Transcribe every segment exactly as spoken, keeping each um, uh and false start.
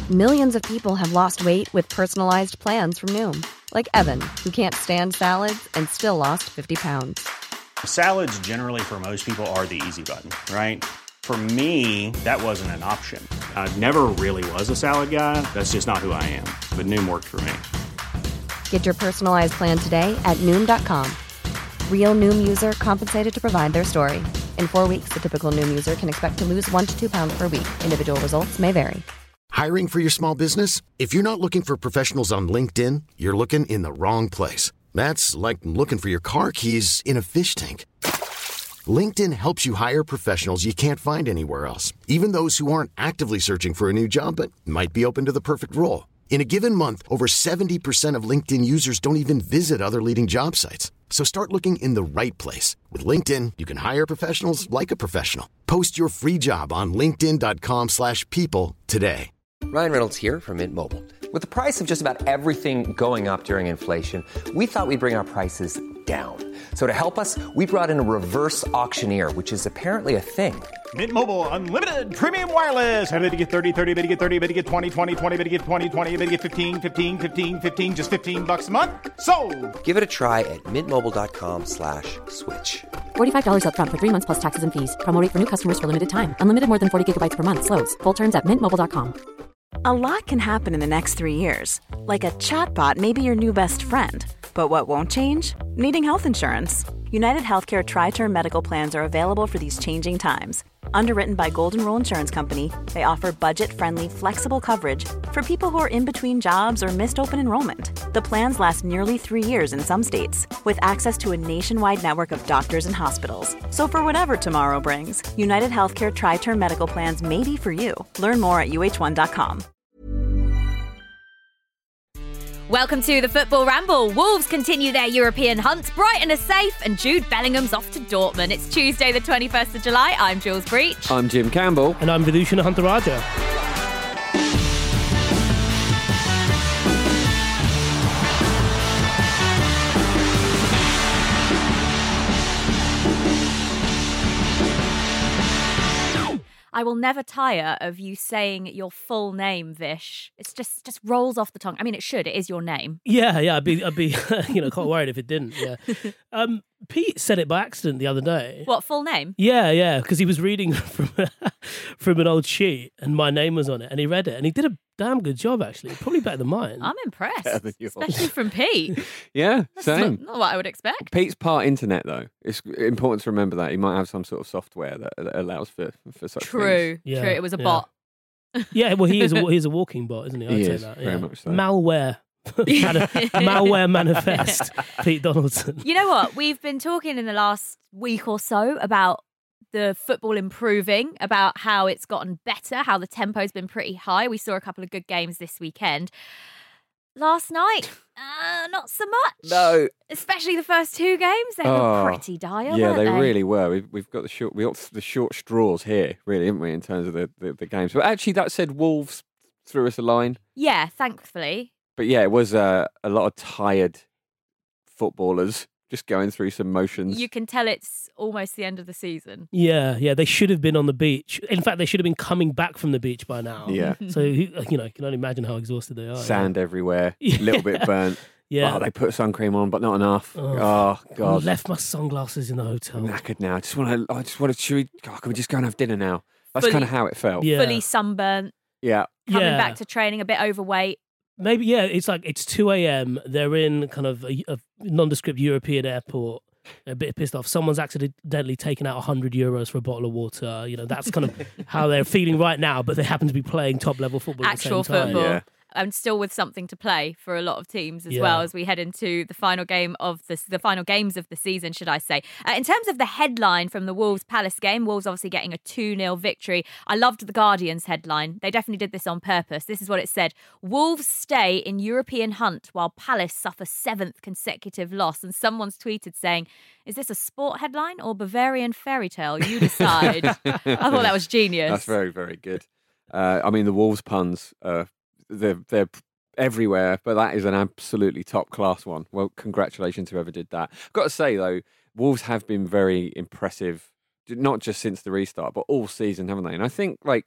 Millions of people have lost weight with personalized plans from Noom. Like Evan, who can't stand salads and still lost fifty pounds. Salads generally for most people are the easy button, right? For me, that wasn't an option. I never really was a salad guy. That's just not who I am. But Noom worked for me. Get your personalized plan today at Noom dot com. Real Noom user compensated to provide their story. In four weeks, the typical Noom user can expect to lose one to two pounds per week. Individual results may vary. Hiring for your small business? If you're not looking for professionals on LinkedIn, you're looking in the wrong place. That's like looking for your car keys in a fish tank. LinkedIn helps you hire professionals you can't find anywhere else, even those who aren't actively searching for a new job but might be open to the perfect role. In a given month, over seventy percent of LinkedIn users don't even visit other leading job sites. So start looking in the right place. With LinkedIn, you can hire professionals like a professional. Post your free job on linkedin dot com slash people today. Ryan Reynolds here from Mint Mobile. With the price of just about everything going up during inflation, we thought we'd bring our prices down. So to help us, we brought in a reverse auctioneer, which is apparently a thing. Mint Mobile Unlimited Premium Wireless. How to get thirty, thirty, how to get thirty, how to get twenty, twenty, twenty, how to get twenty, twenty, how to get fifteen, fifteen, fifteen, fifteen, just fifteen bucks a month? Sold! Give it a try at mintmobile.com slash switch. forty-five dollars up front for three months plus taxes and fees. Promo rate for new customers for limited time. Unlimited more than forty gigabytes per month. Slows full terms at mint mobile dot com. A lot can happen in the next three years. Like a chatbot may be your new best friend. But what won't change? Needing health insurance. United Healthcare Tri-Term Medical Plans are available for these changing times. Underwritten by Golden Rule Insurance Company, they offer budget-friendly, flexible coverage for people who are in between jobs or missed open enrollment. The plans last nearly three years in some states, with access to a nationwide network of doctors and hospitals. So for whatever tomorrow brings, United Healthcare Tri-Term Medical Plans may be for you. Learn more at U H one dot com. Welcome to the Football Ramble. Wolves continue their European hunt. Brighton are safe and Jude Bellingham's off to Dortmund. It's Tuesday the twenty-first of July. I'm Jules Breach. I'm Jim Campbell. And I'm Vidushana Huntaraja. I will never tire of you saying your full name, Vish. It's just just rolls off the tongue. I mean, it should. It is your name. Yeah, yeah. I'd be, I'd be, you know, quite worried if it didn't. Yeah. Um, Pete said it by accident the other day. What, full name? Yeah, yeah. Because he was reading from from an old sheet, and my name was on it, and he read it, and he did a damn good job, actually. Probably better than mine. I'm impressed, especially from Pete. Yeah, That's same. Not, not what I would expect. Pete's part internet, though. It's important to remember that he might have some sort of software that, that allows for for such True, things. Yeah, true. It was a yeah. bot. Yeah, well, he is. A, he's a walking bot, isn't he? I'd He say is, that. very yeah. much so. Malware. Mani- malware manifest. Pete Donaldson. You know what? We've been talking in the last week or so about the football improving, about how it's gotten better, how the tempo's been pretty high. We saw a couple of good games this weekend. Last night, uh, not so much. No. Especially the first two games. They Oh, were pretty dire, Yeah, weren't they, they really were. We've, we've got the short, we got the short straws here, really, haven't we, in terms of the, the, the games. But actually, that said, Wolves threw us a line. Yeah, thankfully. But yeah, it was uh, a lot of tired footballers just going through some motions. You can tell it's almost the end of the season. Yeah, yeah. They should have been on the beach. In fact, they should have been coming back from the beach by now. Yeah. So, you know, you can only imagine how exhausted they are. Sand yeah. everywhere, a Yeah. little bit burnt. Yeah. Oh, they put sun cream on, but not enough. Oh, Oh, God. I left my sunglasses in the hotel. I'm knackered now. I just want to. I just want to. Should we? Oh, can we just go and have dinner now? That's Fully- kind of how it felt. Yeah. Fully sunburnt, Yeah. coming Yeah. back to training, a bit overweight. Maybe, yeah, it's like it's two a.m. They're in kind of a, a nondescript European airport. A bit pissed off. Someone's accidentally taken out one hundred euros for a bottle of water. You know, that's kind of how they're feeling right now, but they happen to be playing top-level football Actual at the same time. football. Yeah. And still with something to play for a lot of teams as Yeah. well as we head into the final game of the the final games of the season, should I say. Uh, in terms of the headline from the Wolves Palace game, Wolves obviously getting a two nil victory. I loved the Guardian's headline. They definitely did this on purpose. This is what it said. Wolves stay in European hunt while Palace suffer seventh consecutive loss. And someone's tweeted saying, is this a sport headline or Bavarian fairy tale? You decide. I thought that was genius. That's very, very good. Uh, I mean, the Wolves puns, uh, they're, they're everywhere, but that is an absolutely top-class one. Well, congratulations to whoever did that. I've got to say, though, Wolves have been very impressive, not just since the restart, but all season, haven't they? And I think, like,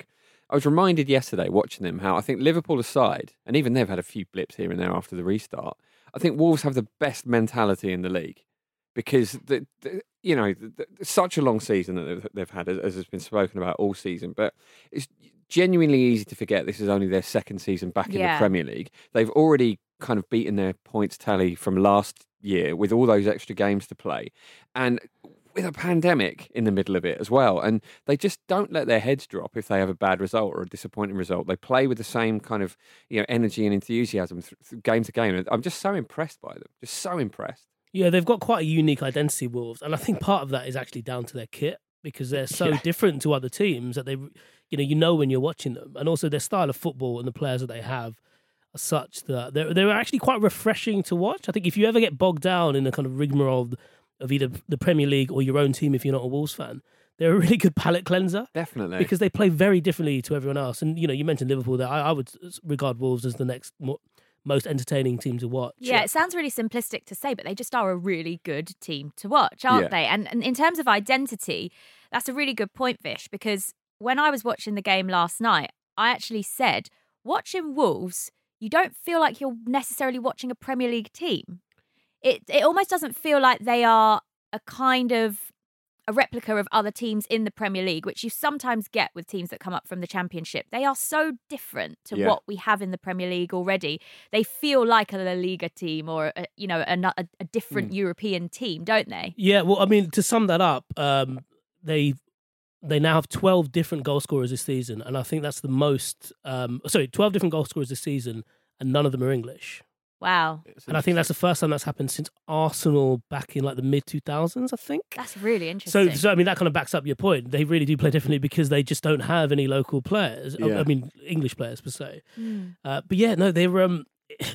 I was reminded yesterday watching them how I think Liverpool aside, and even they've had a few blips here and there after the restart, I think Wolves have the best mentality in the league because, the, the, you know, the, the, such a long season that they've, they've had, as has been spoken about all season, but it's genuinely easy to forget this is only their second season back in Yeah. the Premier League. They've already kind of beaten their points tally from last year with all those extra games to play. And with a pandemic in the middle of it as well. And they just don't let their heads drop if they have a bad result or a disappointing result. They play with the same kind of, you know, energy and enthusiasm th- th- game to game. And I'm just so impressed by them. Just so impressed. Yeah, they've got quite a unique identity, Wolves. And I think part of that is actually down to their kit because they're so Yeah. different to other teams that they, you know, you know when you're watching them. And also their style of football and the players that they have are such that they're, they're actually quite refreshing to watch. I think if you ever get bogged down in the kind of rigmarole of of either the Premier League or your own team if you're not a Wolves fan, they're a really good palate cleanser. Definitely. Because they play very differently to everyone else. And, you know, you mentioned Liverpool there. I, I would regard Wolves as the next mo- most entertaining team to watch. Yeah, it sounds really simplistic to say, but they just are a really good team to watch, aren't Yeah. they? And, and in terms of identity, that's a really good point, Vish, because when I was watching the game last night, I actually said, watching Wolves, you don't feel like you're necessarily watching a Premier League team. It it almost doesn't feel like they are a kind of a replica of other teams in the Premier League, which you sometimes get with teams that come up from the Championship. They are so different to Yeah. what we have in the Premier League already. They feel like a La Liga team or a, you know a, a, a different Mm. European team, don't they? Yeah, well, I mean, to sum that up, um, they they now have twelve different goal scorers this season, and I think that's the most. Um, sorry, twelve different goal scorers this season, and none of them are English. Wow, And I think that's the first time that's happened since Arsenal back in like the mid two thousands, I think. that's really interesting. So, so I mean, that kind of backs up your point. They really do play differently because they just don't have any local players. I- Yeah. I mean, English players per se. Mm. Uh, but yeah, no, they're. Um,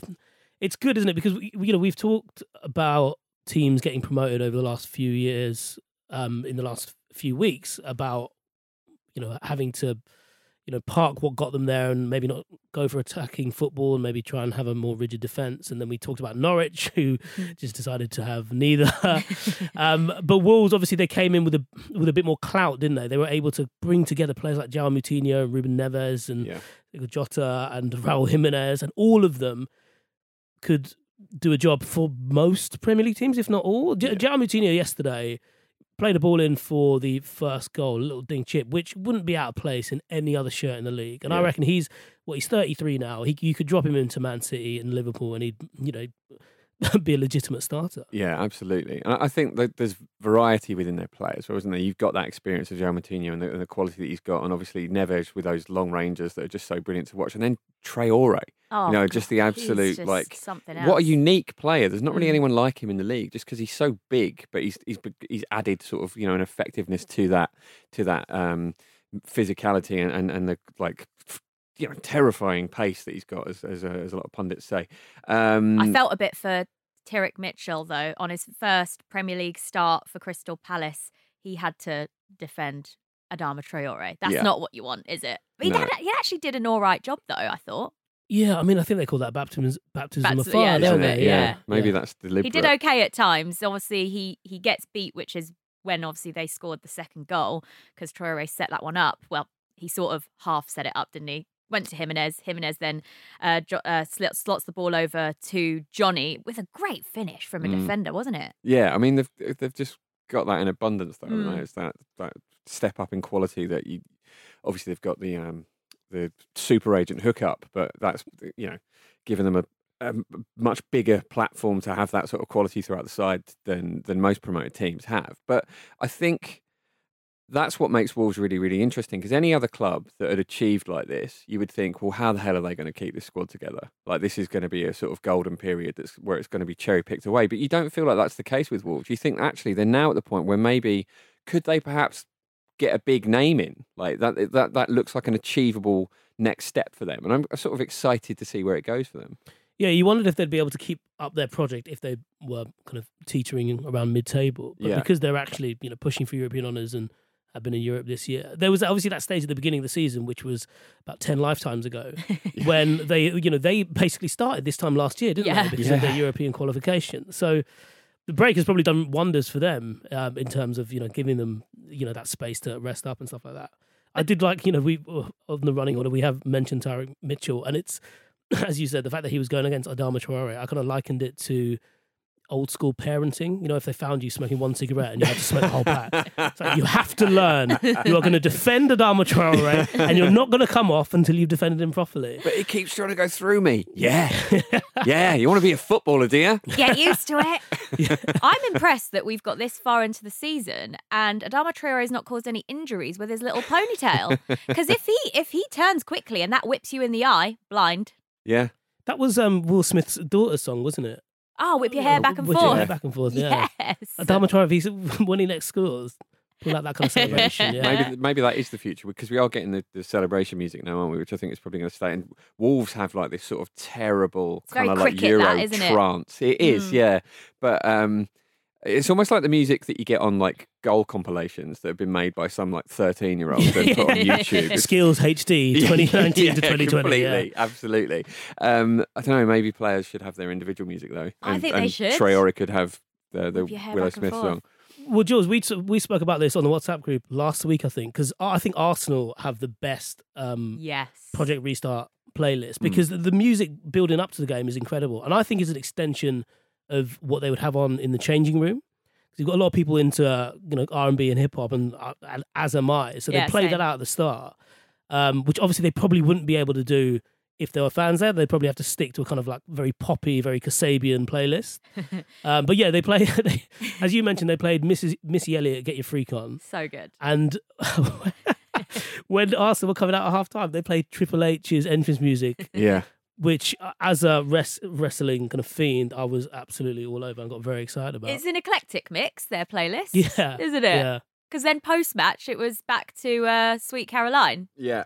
it's good, isn't it? Because we, you know we've talked about teams getting promoted over the last few years, um, in the last few weeks about you know having to, you know, park what got them there and maybe not go for attacking football and maybe try and have a more rigid defence. And then we talked about Norwich, who just decided to have neither. um, but Wolves, obviously, they came in with a with a bit more clout, didn't they? They were able to bring together players like João Moutinho and Ruben Neves and Yeah. Jota and Raul Jimenez, and all of them could do a job for most Premier League teams, if not all. J- Yeah. João Moutinho yesterday played a ball in for the first goal, a little ding chip, which wouldn't be out of place in any other shirt in the league. And I Yeah. reckon he's, well, he's thirty-three now. He, you could drop him into Man City and Liverpool and he'd, you know, be a legitimate starter. Yeah, absolutely. And I I think that there's variety within their players, wasn't there? You've got that experience of João Moutinho and the, and the quality that he's got, and obviously Neves with those long ranges that are just so brilliant to watch. And then Traore, Oh, you know, God, just the he's absolute, just like, something what a else. unique player. There's not really Mm. anyone like him in the league just because he's so big, but he's, he's he's added sort of, you know, an effectiveness to that, to that um, physicality and, and, and the, like, you know, terrifying pace that he's got, as as, uh, as a lot of pundits say. Um, I felt a bit for Tyrek Mitchell, though. On his first Premier League start for Crystal Palace, he had to defend Adama Traore. That's Yeah. not what you want, is it? But he, No. did, he actually did an all right job, though, I thought. Yeah, I mean, I think they call that baptism, baptism Baptism, of fire, yeah, don't isn't they? it? Yeah. Maybe Yeah. that's deliberate. He did okay at times. Obviously, he, he gets beat, which is when, obviously, they scored the second goal because Traore set that one up. Well, he sort of half set it up, didn't he? Went to Jimenez. Jimenez then uh, jo- uh, slots, slots the ball over to Johnny with a great finish from a Mm. defender, wasn't it? Yeah, I mean they've they've just got that in abundance, though. haven't Mm. they? It's that that step up in quality that you obviously they've got the um the super agent hookup, but that's you know giving them a, a much bigger platform to have that sort of quality throughout the side than than most promoted teams have. But I think that's what makes Wolves really, really interesting, because any other club that had achieved like this, you would think, well, how the hell are they going to keep this squad together? Like, this is going to be a sort of golden period that's where it's going to be cherry picked away. But you don't feel like that's the case with Wolves. You think actually they're now at the point where maybe could they perhaps get a big name in? Like that, that, that looks like an achievable next step for them. And I'm sort of excited to see where it goes for them. Yeah, you wondered if they'd be able to keep up their project if they were kind of teetering around mid-table. But Yeah. because they're actually, you know, pushing for European honours and have been in Europe this year. There was obviously that stage at the beginning of the season, which was about ten lifetimes ago, when they, you know, they basically started this time last year, didn't Yeah. they? Because Yeah. of their European qualification. So the break has probably done wonders for them um, in terms of, you know, giving them, you know, that space to rest up and stuff like that. I did like, you know, we on the running order, we have mentioned Tyrick Mitchell, and it's, as you said, the fact that he was going against Adama Traore, I kind of likened it to old school parenting. You know, if they found you smoking one cigarette and you had to smoke the whole pack. It's like, you have to learn. You are going to defend Adama Traore and you're not going to come off until you've defended him properly. But he keeps trying to go through me. Yeah. Yeah, you want to be a footballer, do you? Get used to it. I'm impressed that we've got this far into the season and Adama Traore has not caused any injuries with his little ponytail. Because if he if he turns quickly and that whips you in the eye, blind. Yeah. That was um, Will Smith's daughter's song, wasn't it? Oh, whip your hair back and Whip forth. your hair back and forth, yeah. Yes. Adama Traore, if he's when he next scores, pull out that kind of celebration. Yeah. Maybe maybe that is the future because we are getting the, the celebration music now, aren't we? Which I think is probably going to stay. And Wolves have like this sort of terrible It's kind very of like cricket, Euro that, isn't it? trance. It is, Mm. yeah. But um, it's almost like the music that you get on like goal compilations that have been made by some like thirteen year old and put on YouTube. It's- Skills H D twenty nineteen yeah, to twenty twenty. Completely, Yeah. absolutely. Um, I don't know. Maybe players should have their individual music though. I and, think they and should. Traore could have the, the Whip your hair Willow back and Smith forth. song. Well, Jules, we we spoke about this on the WhatsApp group last week, I think, because I think Arsenal have the best um, Yes. Project Restart playlist Hmm. because the, the music building up to the game is incredible, and I think it's an extension of what they would have on in the changing room. Because you've got a lot of people into uh, you know R and B and hip hop, and, uh, and as am I, so Yeah, they play same. that out at the start, um, which obviously they probably wouldn't be able to do. If there were fans there, they'd probably have to stick to a kind of like very poppy, very Kasabian playlist. um, but yeah, they play, they, as you mentioned, they played Missus Missy Elliott, Get Your Freak On. So good. And when Arsenal were coming out at half time, they played Triple H's entrance music, Yeah. which uh, as a res- wrestling kind of fiend, I was absolutely all over and got very excited about. It's an eclectic mix, their playlist. Yeah. Isn't it? Yeah. Because then post match, it was back to uh, Sweet Caroline. Yeah.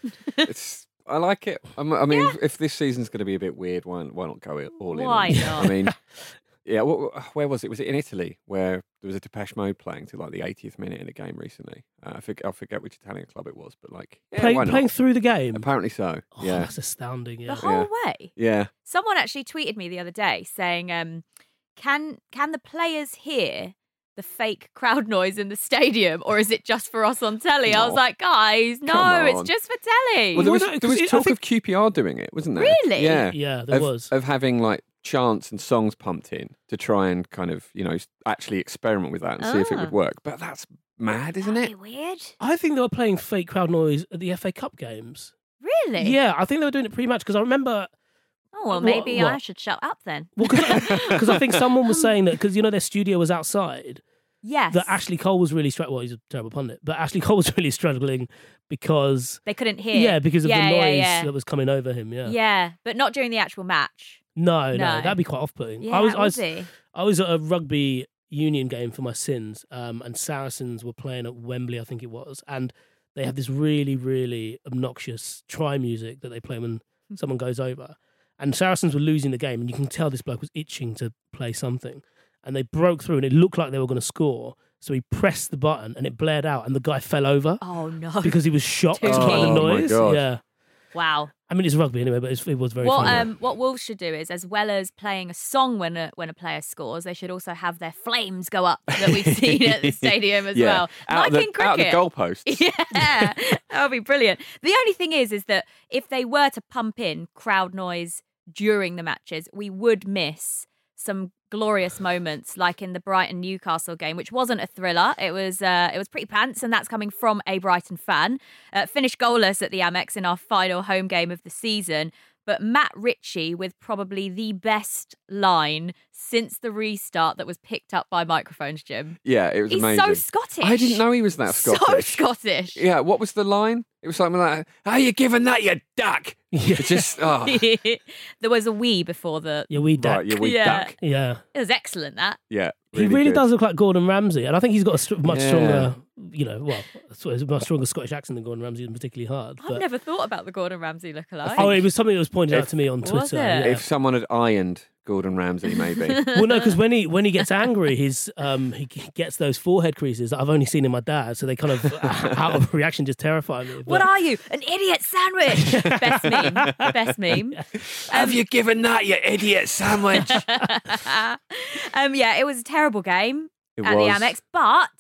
It's. I like it. I'm- I mean, if this season's going to be a bit weird, why, why not go it all in? Why on it? not? I mean, yeah. What, where was it? Was it in Italy where there was a Depeche Mode playing to like the eightieth minute in a game recently? Uh, I forget. I forget which Italian club it was, but like yeah, Play, why not? playing through the game. Apparently so. Oh, yeah. that's astounding. Yeah. The whole way. Yeah. Someone actually tweeted me the other day saying, um, "Can can the players hear the fake crowd noise in the stadium, or is it just for us on telly?" I was No. like, "Guys, no, Come it's on. just for telly." Well, there was, Well, no, there was 'cause it- I talk think- of Q P R doing it, wasn't there? Really? Yeah. Yeah, there of, was. of having like chants and songs pumped in to try and kind of you know actually experiment with that and see if it Ah. would work. But that's mad, isn't That'd it? be weird. I think they were playing fake crowd noise at the F A Cup games. Really? Yeah, I think they were doing it pre-match because I remember. Oh, well, What- maybe I what? should shut up then. Because I think someone was saying that because you know their studio was outside. Yes. That Ashley Cole was really struggling. Well, he's a terrible pundit, but Ashley Cole was really struggling because They couldn't hear. yeah, because of Yeah, the yeah, noise yeah. that was coming over him. Yeah, Yeah, but not during the actual match. no, no, No. that'd be quite off-putting. Yeah, I was, it I was, would be. I was at a rugby union game for my sins, um, and Saracens were playing at Wembley, I think it was, and they have this really, really obnoxious try music that they play when someone goes over. And Saracens were losing the game, and you can tell this bloke was itching to play something. And they broke through, and it looked like they were going to score. So he pressed the button, and it blared out, and the guy fell over Oh no! because he was shocked Too by the keen. Oh, my noise. God. Yeah, Wow. I mean it's rugby anyway, but it's, it was very What funny. um what Wolves should do is, as well as playing a song when a when a player scores, they should also have their flames go up that we've seen at the stadium as yeah. well, Out, like of the, in out of the cricket. goalposts. Yeah, that would be brilliant. The only thing is, is that if they were to pump in crowd noise during the matches, we would miss some glorious moments, like in the Brighton Newcastle game, which wasn't a thriller. It was uh, it was pretty pants, and that's coming from a Brighton fan. Uh, finished goalless at the Amex in our final home game of the season. But Matt Ritchie with probably the best line since the restart that was picked up by microphones, Jim. Yeah, it was He's amazing. so Scottish. I didn't know he was that Scottish. So Scottish. Yeah, what was the line? It was something like, "How you giving that, you duck?" It just, oh, There was a wee before the. yeah, we duck. right, you wee Yeah. duck. Yeah, It was excellent, that. Yeah, he really good. does look like Gordon Ramsay, and I think he's got a str- much Yeah. stronger, you know, well, it's a much stronger Scottish accent than Gordon Ramsay, and particularly hard. I've but- never thought about the Gordon Ramsay lookalike. Oh, it was something that was pointed out If- to me on Was Twitter. it? Yeah. If someone had ironed Gordon Ramsay, maybe. Well, no, because when he when he gets angry, his um he g- gets those forehead creases that I've only seen in my dad, so they kind of out of reaction just terrify me. What But- are you? An idiot sandwich. Best meme. Best meme. Have you given that, you idiot sandwich? um, yeah, it was a terrible game It at was. the Amex, but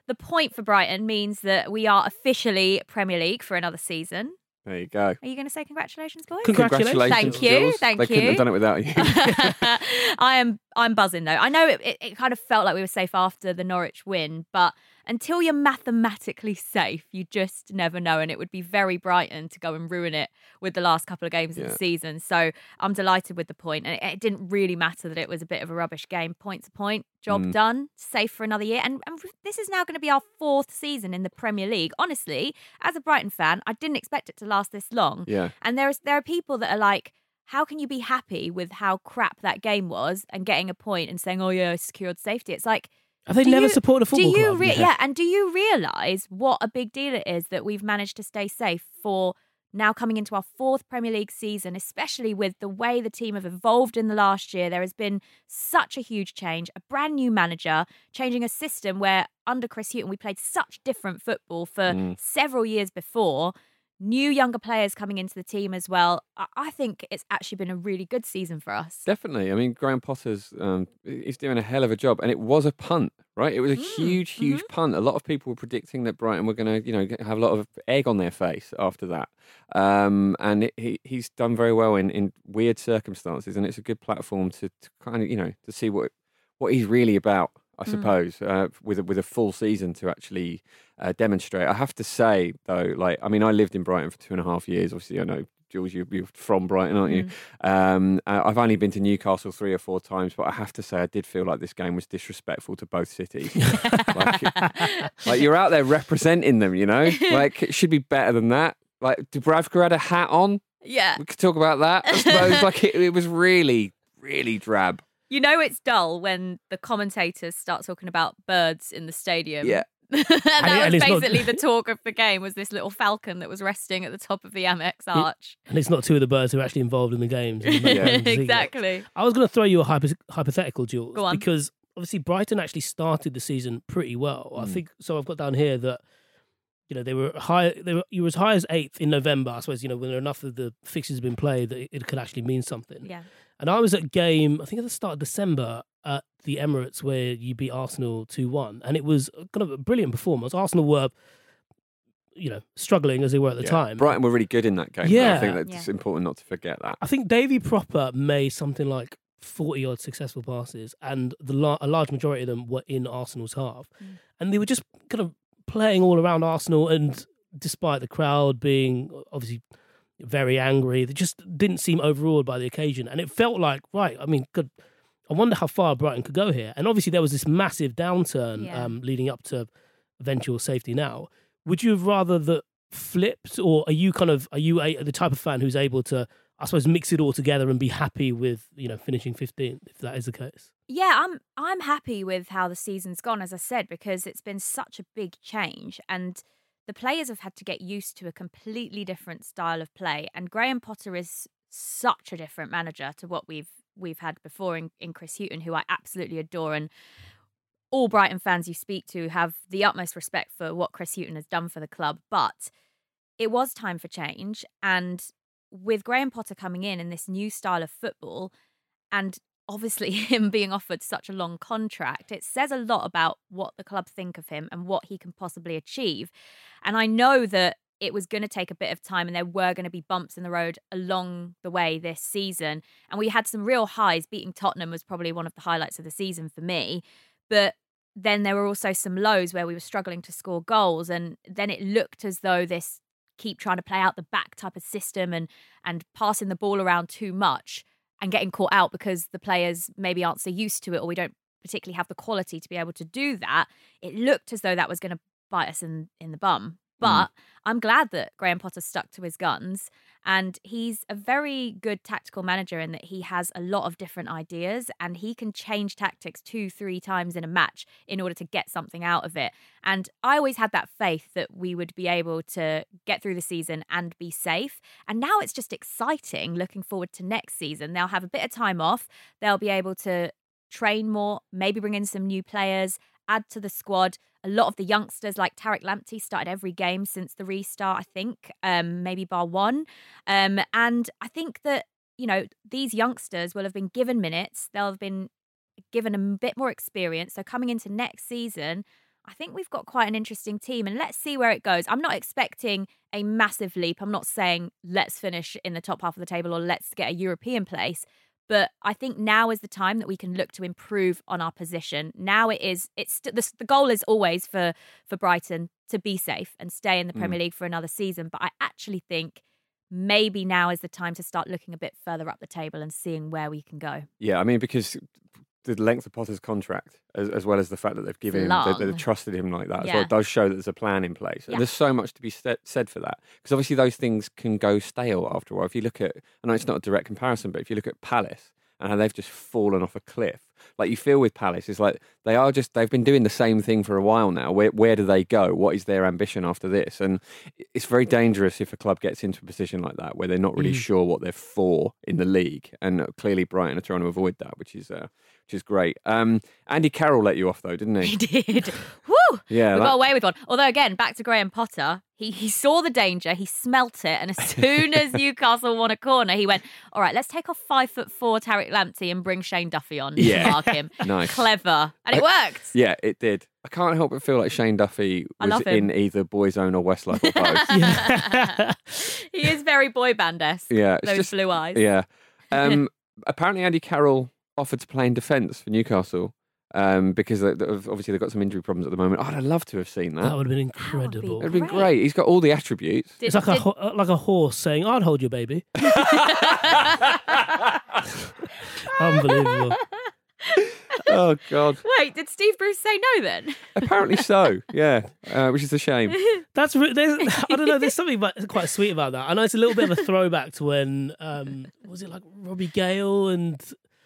the point for Brighton means that we are officially Premier League for another season. There you go. Are you going to say congratulations, boys? Congratulations. Thank you. Jules. Thank they you. couldn't have done it without you. I am I'm buzzing though. I know it, it, it kind of felt like we were safe after the Norwich win, but until you're mathematically safe, you just never know. And it would be very Brighton to go and ruin it with the last couple of games Yeah. of the season. So I'm delighted with the point. And it, it didn't really matter that it was a bit of a rubbish game. Point to point, job Mm. done, safe for another year. And, and this is now going to be our fourth season in the Premier League. Honestly, as a Brighton fan, I didn't expect it to last this long. Yeah. And there's there are people that are like, how can you be happy with how crap that game was and getting a point and saying, oh yeah, I secured safety? It's like, Have they do never you- supported a football do you club? Re- yeah. and do you realise what a big deal it is that we've managed to stay safe for now coming into our fourth Premier League season, especially with the way the team have evolved in the last year? There has been such a huge change, a brand new manager, changing a system where under Chris Hughton we played such different football for Mm. several years before. New younger players coming into the team as well. I- I think it's actually been a really good season for us. Definitely. I mean, Graham Potter's um, he's doing a hell of a job, and it was a punt, right? It was a Mm, huge, huge punt. A lot of people were predicting that Brighton were going to, you know, have a lot of egg on their face after that, um, and it, he he's done very well in, in weird circumstances, and it's a good platform to, to kind of, you know, to see what what he's really about. I Mm. suppose, uh, with a, with a full season to actually uh, demonstrate. I have to say, though, like, I mean, I lived in Brighton for two and a half years. Obviously, I know, Jules, you, you're from Brighton, aren't you? Mm. Um, uh, I've only been to Newcastle three or four times, but I have to say, I did feel like this game was disrespectful to both cities. like, like, you're out there representing them, you know? Like, it should be better than that. Like, Dubravka had a hat on. Yeah. We could talk about that, I suppose. like, it, it was really, really drab. You know it's dull when the commentators start talking about birds in the stadium. Yeah. and And that it- and was it's not- basically the talk of the game, was this little falcon that was resting at the top of the Amex arch. And it's not two of the birds who are actually involved in the games. in the Yeah. background. Exactly. I was going to throw you a hypo- hypothetical, Jules, Go on. because obviously Brighton actually started the season pretty well. I Mm. think so. I've got down here that you know they were high. They were you were as high as eighth in November. I suppose you know when enough of the fixtures have been played that it, it could actually mean something. Yeah. And I was at a game, I think at the start of December at the Emirates where you beat Arsenal two one. And it was kind of a brilliant performance. Arsenal were, you know, struggling as they were at the Yeah. time. Brighton were really good in that game. Yeah. I think that it's Yeah. important not to forget that. I think Davy Proper made something like forty odd successful passes, and the la- a large majority of them were in Arsenal's half. Mm. And they were just kind of playing all around Arsenal, and despite the crowd being obviously very angry, they just didn't seem overawed by the occasion. And it felt like, right, I mean, good. I wonder how far Brighton could go here. And obviously there was this massive downturn Yeah. um, leading up to eventual safety now. Would you have rather that flipped, or are you kind of, are you a, the type of fan who's able to, I suppose, mix it all together and be happy with, you know, finishing fifteenth, if that is the case? Yeah, I'm I'm happy with how the season's gone, as I said, because it's been such a big change, and the players have had to get used to a completely different style of play. And Graham Potter is such a different manager to what we've we've had before in, in Chris Hughton, who I absolutely adore. And all Brighton fans you speak to have the utmost respect for what Chris Hughton has done for the club. But it was time for change. And with Graham Potter coming in in this new style of football, and obviously him being offered such a long contract, it says a lot about what the club think of him and what he can possibly achieve. And I know that it was going to take a bit of time and there were going to be bumps in the road along the way this season. And we had some real highs. Beating Tottenham was probably one of the highlights of the season for me. But then there were also some lows where we were struggling to score goals. And then it looked as though this keep trying to play out the back type of system and and passing the ball around too much and getting caught out because the players maybe aren't so used to it, or we don't particularly have the quality to be able to do that. It looked as though that was going to bite us in, in the bum. But mm. I'm glad that Graham Potter stuck to his guns, and he's a very good tactical manager in that he has a lot of different ideas and he can change tactics two, three times in a match in order to get something out of it. And I always had that faith that we would be able to get through the season and be safe. And now it's just exciting looking forward to next season. They'll have a bit of time off. They'll be able to train more, maybe bring in some new players, add to the squad. A lot of the youngsters like Tariq Lamptey started every game since the restart, I think, um, maybe bar one. Um, and I think that, you know, these youngsters will have been given minutes. They'll have been given a bit more experience. So coming into next season, I think we've got quite an interesting team, and let's see where it goes. I'm not expecting a massive leap. I'm not saying let's finish in the top half of the table or let's get a European place. But I think now is the time that we can look to improve on our position. Now it is, it's the, the goal is always for, for Brighton to be safe and stay in the Premier Mm. League for another season. But I actually think maybe now is the time to start looking a bit further up the table and seeing where we can go. Yeah, I mean, because the length of Potter's contract, as, as well as the fact that they've given him, they, long. they've trusted him like that, as Yeah. well, it does show that there's a plan in place. Yeah. And there's so much to be said, said for that. Because obviously those things can go stale after a while. If you look at, I know it's not a direct comparison, but if you look at Palace and how they've just fallen off a cliff, like you feel with Palace, it's like they are just, they've been doing the same thing for a while now. Where, where do they go? What is their ambition after this? And it's very dangerous if a club gets into a position like that where they're not really Mm. sure what they're for in the league. And clearly Brighton are trying to avoid that, which is uh, which is great. Um, Andy Carroll let you off though, didn't he? He did. Woo! Yeah, We that- got away with one. Although, again, back to Graham Potter, he, he saw the danger, he smelt it, and as soon as Newcastle won a corner, he went, all right, let's take off five foot four Tariq Lamptey and bring Shane Duffy on Yeah. to mark him. Nice. Clever. And it I- worked. Yeah, it did. I can't help but feel like Shane Duffy I was love him. in either Boyzone or Westlife or both. Yeah. He is very boy band-esque. Yeah, it's Those just- blue eyes. Yeah. Um, apparently, Andy Carroll offered to play in defence for Newcastle um, because they- they- obviously they've got some injury problems at the moment. Oh, I'd love to have seen that. That would have been be incredible. It'd been great. great. He's got all the attributes. Did- It's like a did- ho- like a horse saying, "I'd hold your baby." Unbelievable. Oh God. Wait, did Steve Bruce say no then? Apparently so. Yeah, uh, which is a shame. That's re- there's, I don't know. There's something but quite sweet about that. I know it's a little bit of a throwback to when um, was it like Robbie Gale and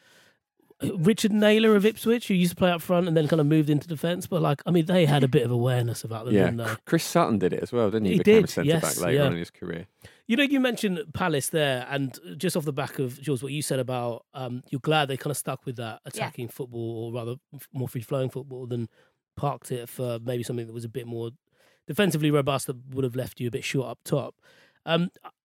Richard Naylor of Ipswich, who used to play up front and then kind of moved into defence. But like, I mean, they had a bit of awareness about them, Yeah, didn't they? Chris Sutton did it as well, didn't he? He Became a did, centre yes, back later yeah. on in his career. You know, you mentioned Palace there, and just off the back of, Jules, what you said about um, you're glad they kind of stuck with that attacking football, or rather f- more free-flowing football, than parked it for maybe something that was a bit more defensively robust that would have left you a bit short up top. Um,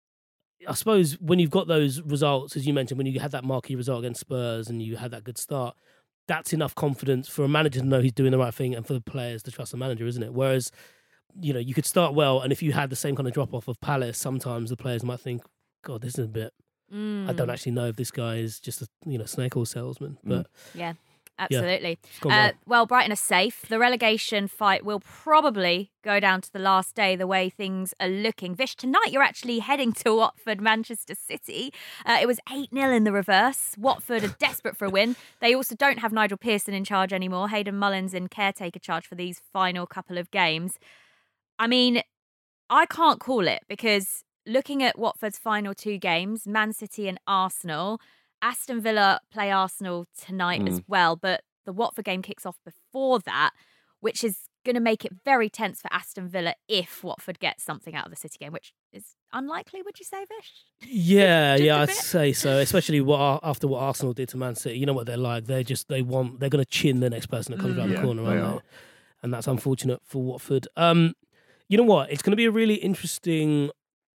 I suppose when you've got those results, as you mentioned, when you had that marquee result against Spurs and you had that good start, that's enough confidence for a manager to know he's doing the right thing and for the players to trust the manager, isn't it? Whereas, you know, you could start well, and if you had the same kind of drop off of Palace, sometimes the players might think, God, this is a bit. Mm. I don't actually know if this guy is just a you know snake oil salesman, but Yeah, absolutely. it's gone Uh, well. well, Brighton are safe. The relegation fight will probably go down to the last day the way things are looking. Vish, tonight you're actually heading to Watford, Manchester City. Uh, it was eight nil in the reverse. Watford are desperate for a win. They also don't have Nigel Pearson in charge anymore. Hayden Mullins in caretaker charge for these final couple of games. I mean, I can't call it because looking at Watford's final two games, Man City and Arsenal, Aston Villa play Arsenal tonight Mm. as well, but the Watford game kicks off before that, which is going to make it very tense for Aston Villa if Watford gets something out of the City game, which is unlikely, would you say, Vish? yeah, Just yeah, a I'd bit. say so. Especially what after what Arsenal did to Man City, you know what they're like. They just they want they're going to chin the next person that comes around Yeah, the corner, they aren't are. they? And that's unfortunate for Watford. Um, you know what? It's going to be a really interesting.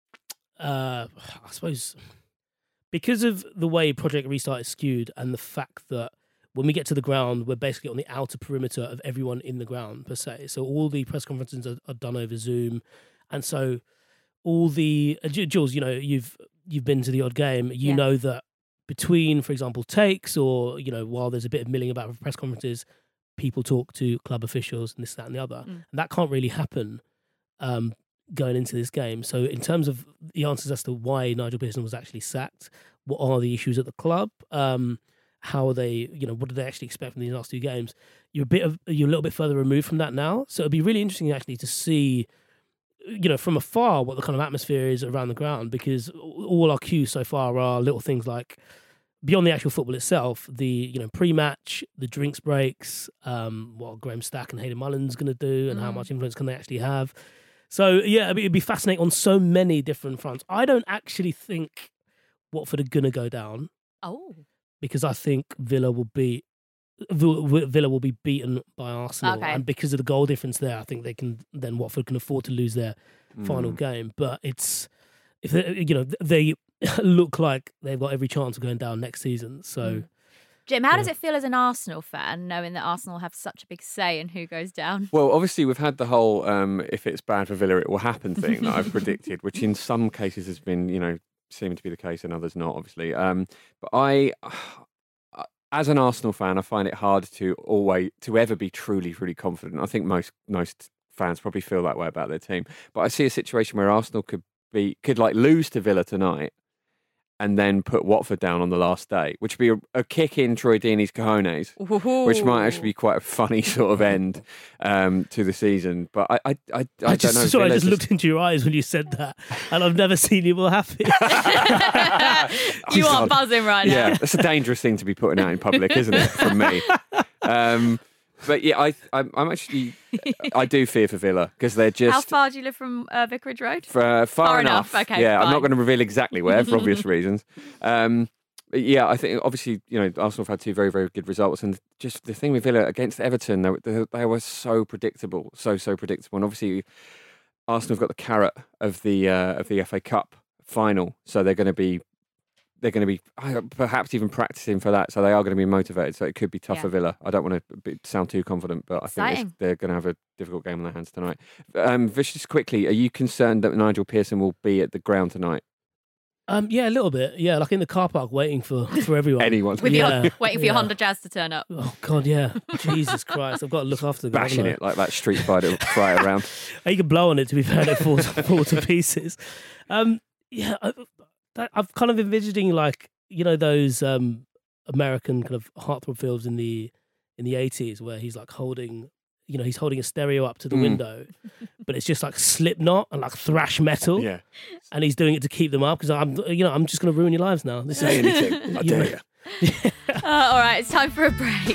Uh, I suppose because of the way Project Restart is skewed and the fact that when we get to the ground, we're basically on the outer perimeter of everyone in the ground, per se. So all the press conferences are, are done over Zoom. And so all the... Uh, Ju- Jules, you know, you've you've been to the odd game. You Yeah. know that between, for example, takes or, you know, while there's a bit of milling about for press conferences, people talk to club officials and this, that and the other. Mm. And that can't really happen um, going into this game. So in terms of the answers as to why Nigel Pearson was actually sacked, what are the issues at the club? Um, how are they, you know, what do they actually expect from these last two games? You're a bit of, you're a little bit further removed from that now. So it'd be really interesting actually to see, you know, from afar what the kind of atmosphere is around the ground, because all our cues so far are little things like, beyond the actual football itself, the, you know, pre-match, the drinks breaks, um, what Graham Stack and Hayden Mullins going to do, and how Mm. much influence can they actually have. So yeah, it'd be, it'd be fascinating on so many different fronts. I don't actually think Watford are going to go down, Oh. because I think Villa will be Villa Villa will be beaten by Arsenal, Okay. and because of the goal difference there, I think they can then Watford can afford to lose their final Mm. game. But it's if they, you know they look like they've got every chance of going down next season. So Mm. Jim, how does it feel as an Arsenal fan, knowing that Arsenal have such a big say in who goes down? Well, obviously, we've had the whole um, if it's bad for Villa, it will happen thing that I've predicted, which in some cases has been, you know, seeming to be the case and others not, obviously. Um, but I, as an Arsenal fan, I find it hard to always, to ever be truly, truly confident. I think most most fans probably feel that way about their team. But I see a situation where Arsenal could be, could like lose to Villa tonight and then put Watford down on the last day, which would be a, a kick in Troy Deeney's cojones, Ooh. which might actually be quite a funny sort of end um, to the season. But I, I, I, I, I don't just, know. Sorry, I Villa's just looked into your eyes when you said that, and I've never seen you more happy. You Oh, are God. buzzing right now. Yeah, that's a dangerous thing to be putting out in public, isn't it, from me? Um, but yeah, I, I'm, I'm actually, I do fear for Villa because they're just... How far do you live from uh, Vicarage Road? For, uh, far, Far enough. enough, okay, Yeah, I'm fine. not going to reveal exactly where for obvious reasons. Um, but yeah, I think obviously, you know, Arsenal have had two very, very good results. And just the thing with Villa against Everton, they, they, they were so predictable, so, so predictable. And obviously, Arsenal have got the carrot of the uh, of the F A Cup final. So they're going to be They're going to be uh, perhaps even practicing for that, so they are going to be motivated. So it could be tough Yeah. for Villa. I don't want to be, sound too confident, but I think Exciting. it's, they're going to have a difficult game on their hands tonight. Um, Vish, just quickly, are you concerned that Nigel Pearson will be at the ground tonight? Um, yeah, a little bit. Yeah, like in the car park, waiting for, for everyone. Anyone. With Yeah, your, waiting for your yeah. Honda Jazz to turn up. Oh God, yeah. Jesus Christ, I've got to look after the guy. Bashing haven't I? it like that Street Fighter fighter round. You can blow on it, to be fair, and it falls, falls to pieces. Um, yeah, I, that, I've kind of envisioning like, you know, those um, American kind of heartthrob films in the in the eighties where he's like holding, you know, he's holding a stereo up to the Mm. window, but it's just like Slipknot and like thrash metal, Yeah. and he's doing it to keep them up because I'm, you know, I'm just going to ruin your lives now. This Say is anything. I you dare know. you. Uh, all right, it's time for a break.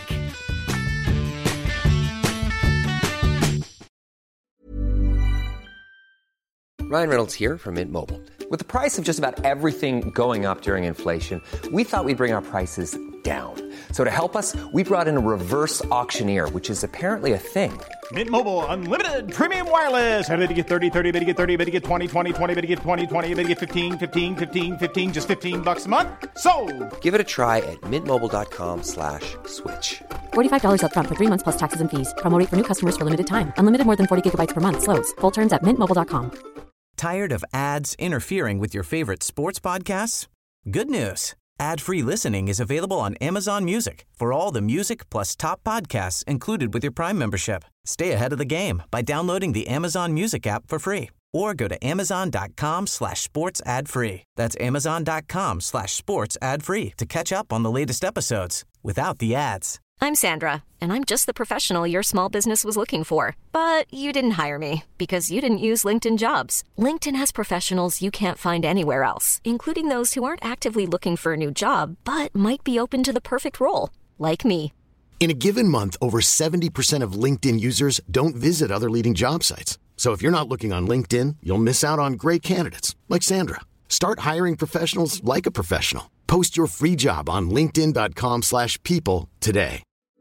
Ryan Reynolds here from Mint Mobile. With the price of just about everything going up during inflation, we thought we'd bring our prices down. So to help us, we brought in a reverse auctioneer, which is apparently a thing. Mint Mobile Unlimited Premium Wireless. How to get thirty, thirty, how to get thirty, how to get twenty, twenty, twenty, how to get twenty, twenty, how to get fifteen, fifteen, fifteen, fifteen, just fifteen bucks a month? Sold! Give it a try at mintmobile.com slash switch. forty-five dollars up front for three months plus taxes and fees. Promo rate for new customers for limited time. Unlimited more than forty gigabytes per month. Slows full terms at mint mobile dot com. Tired of ads interfering with your favorite sports podcasts? Good news. Ad-free listening is available on Amazon Music for all the music plus top podcasts included with your Prime membership. Stay ahead of the game by downloading the Amazon Music app for free or go to amazon.com slash sports ad free. That's amazon.com slash sports ad free to catch up on the latest episodes without the ads. I'm Sandra, and I'm just the professional your small business was looking for. But you didn't hire me because you didn't use LinkedIn Jobs. LinkedIn has professionals you can't find anywhere else, including those who aren't actively looking for a new job, but might be open to the perfect role, like me. In a given month, over seventy percent of LinkedIn users don't visit other leading job sites. So if you're not looking on LinkedIn, you'll miss out on great candidates like Sandra. Start hiring professionals like a professional. Post your free job on linkedin.com slash people today.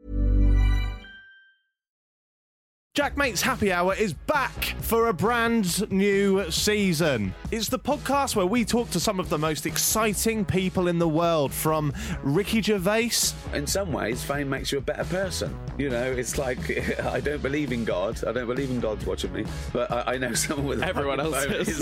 Jack Mate's Happy Hour is back for a brand new season. It's the podcast where we talk to some of the most exciting people in the world, from Ricky Gervais. In some ways, fame makes you a better person. You know, it's like, I don't believe in God. I don't believe in God's watching me. But I, I know someone with Everyone else is.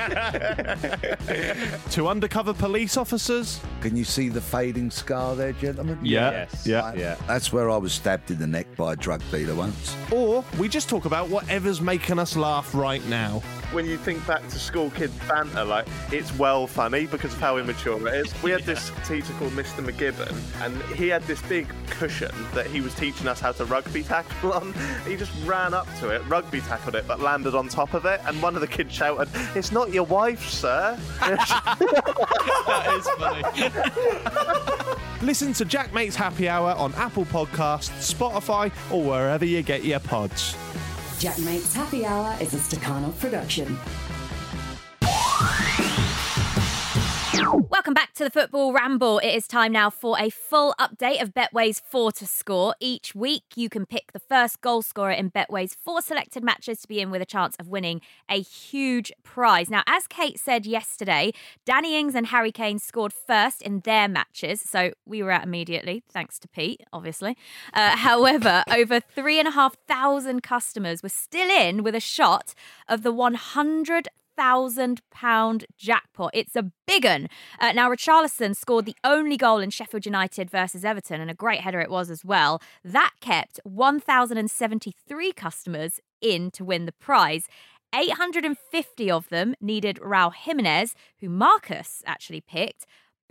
To undercover police officers. Can you see the fading scar there, gentlemen? Yeah. Yes. Yeah. Right. Yeah. That's where I was stabbed in the neck by a drug dealer once. Or we just talk about whatever's making us laugh right now. When you think back to school kid banter, like, it's well funny because of how immature it is. We had this teacher called Mister McGibbon, and he had this big cushion that he was teaching us how to rugby tackle on. He just ran up to it, rugby tackled it, but landed on top of it, and one of the kids shouted, "It's not your wife, sir." That is funny. Listen to Jack Mate's Happy Hour on Apple Podcasts, Spotify, or wherever you get your pods. Jack Mate's Happy Hour is a Stakhanov production. Welcome back to the football ramble. It is time now for a full update of Betway's four to score. Each week, you can pick the first goal scorer in Betway's four selected matches to be in with a chance of winning a huge prize. Now, as Kate said yesterday, Danny Ings and Harry Kane scored first in their matches, so we were out immediately, thanks to Pete, obviously. Uh, however, over three and a half thousand customers were still in with a shot of the one hundred thousand pound jackpot. It's a big un. Uh, now, Richarlison scored the only goal in Sheffield United versus Everton, and a great header it was as well. That kept one thousand seventy-three customers in to win the prize. eight hundred fifty of them needed Raul Jimenez, who Marcus actually picked,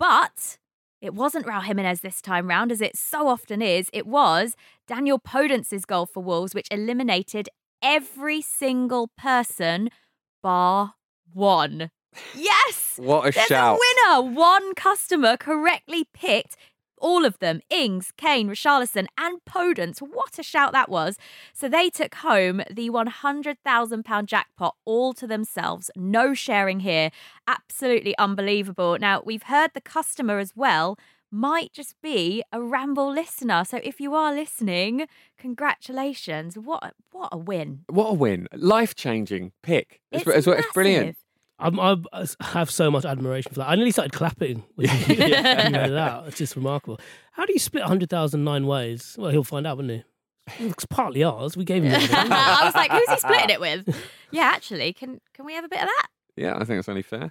but it wasn't Raul Jimenez this time round, as it so often is. It was Daniel Podence's goal for Wolves, which eliminated every single person bar one. Yes! What a There's shout. a winner. One customer correctly picked all of them. Ings, Kane, Richarlison and Podence. What a shout that was. So they took home the one hundred thousand pound jackpot all to themselves. No sharing here. Absolutely unbelievable. Now, we've heard the customer as well might just be a Ramble listener. So if you are listening, congratulations. What a, what a win. What a win. Life-changing pick. It's, It's it's, it's brilliant. I'm, I'm, I have so much admiration for that. I nearly started clapping when you you read it out. It's just remarkable. How do you split one hundred thousand nine ways? Well, he'll find out, wouldn't he? It's partly ours. We gave him the I was like, who's he splitting it with? Yeah, actually, can can we have a bit of that? Yeah, I think it's only fair.